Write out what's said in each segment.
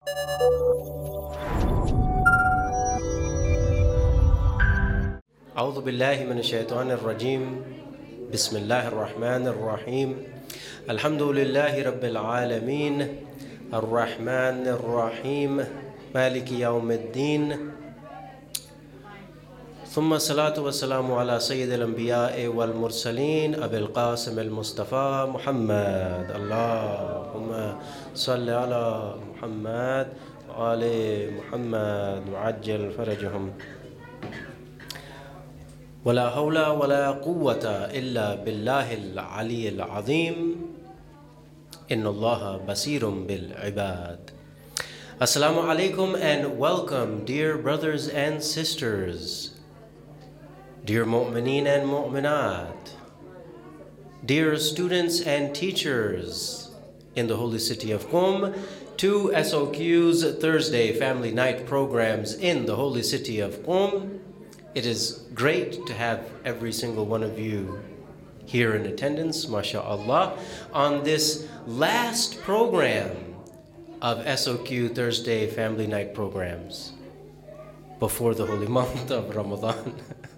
أعوذ بالله من الشيطان الرجيم بسم الله الرحمن الرحيم الحمد لله رب العالمين الرحمن الرحيم مالك يوم الدين ثم الصلاة والسلام على سيد الأنبياء والمرسلين أبي القاسم المصطفى محمد اللهم صل على محمد وآل محمد وعجل فرجهم ولا حول ولا قوة إلا بالله العلي العظيم إن الله بصير بالعباد. Assalamu alaikum and welcome, dear brothers and sisters, dear mu'mineen and mu'minat, dear students and teachers in the holy city of Qom, to SOQ's Thursday Family Night programs in the holy city of Qom. It is great to have every single one of you here in attendance, mashallah, on this last program of SOQ Thursday Family Night programs before the holy month of Ramadan.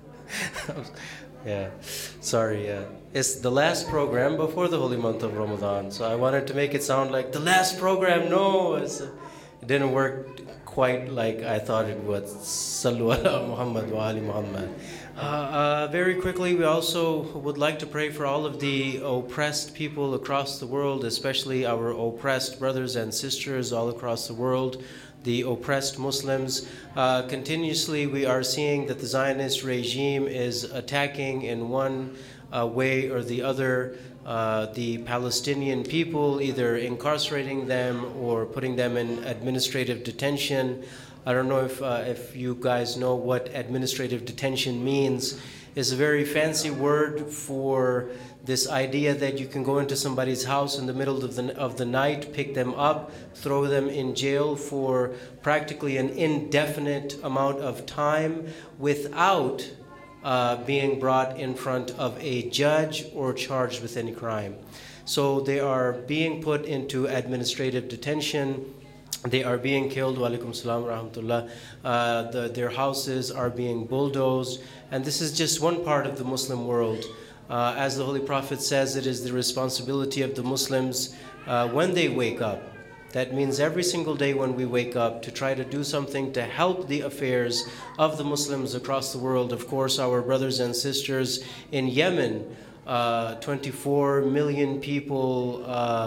It's the last program before the holy month of Ramadan. So I wanted to make it sound like the last program. No, it didn't work quite like I thought it would. Sallu ala Muhammad wa ali Muhammad. Very quickly, we also would like to pray for all of the oppressed people across the world, especially our oppressed brothers and sisters all across the world, the oppressed Muslims. Continuously, we are seeing that the Zionist regime is attacking in one way or the other the Palestinian people, either incarcerating them or putting them in administrative detention. I don't know if you guys know what administrative detention means. It's a very fancy word for this idea that you can go into somebody's house in the middle of the night, pick them up, throw them in jail for practically an indefinite amount of time without being brought in front of a judge or charged with any crime. So they are being put into administrative detention. They are being killed. Wa alaikum salam wa rahmatullah. Their houses are being bulldozed. And this is just one part of the Muslim world. As the Holy Prophet says, it is the responsibility of the Muslims when they wake up. That means every single day when we wake up to try to do something to help the affairs of the Muslims across the world. Of course, our brothers and sisters in Yemen, 24 million people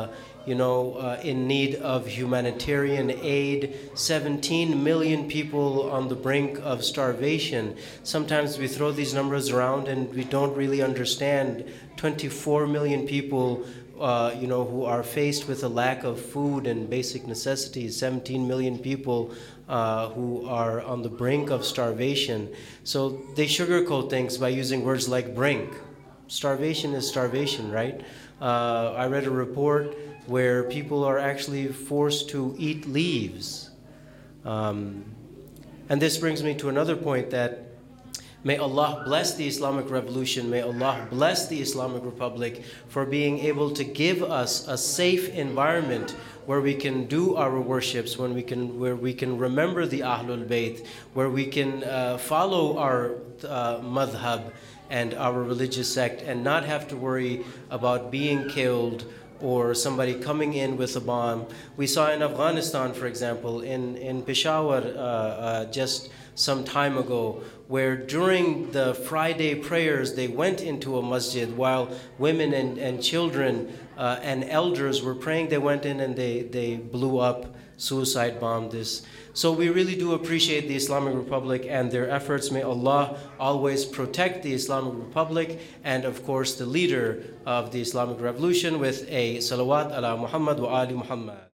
in need of humanitarian aid, 17 million people on the brink of starvation. Sometimes we throw these numbers around and we don't really understand 24 million people who are faced with a lack of food and basic necessities, 17 million people who are on the brink of starvation. So they sugarcoat things by using words like brink. Starvation is starvation, right? I read a report where people are actually forced to eat leaves. And this brings me to another point that may Allah bless the Islamic Revolution, may Allah bless the Islamic Republic for being able to give us a safe environment where we can do our worships, where we can remember the Ahlul Bayt, where we can follow our madhab and our religious sect and not have to worry about being killed or somebody coming in with a bomb. We saw in Afghanistan, for example, in Peshawar just some time ago, where during the Friday prayers they went into a masjid while women and children and elders were praying. They went in and they blew up, suicide bombed this. So we really do appreciate the Islamic Republic and their efforts. May Allah always protect the Islamic Republic and of course the leader of the Islamic Revolution with a salawat ala Muhammad wa ali Muhammad.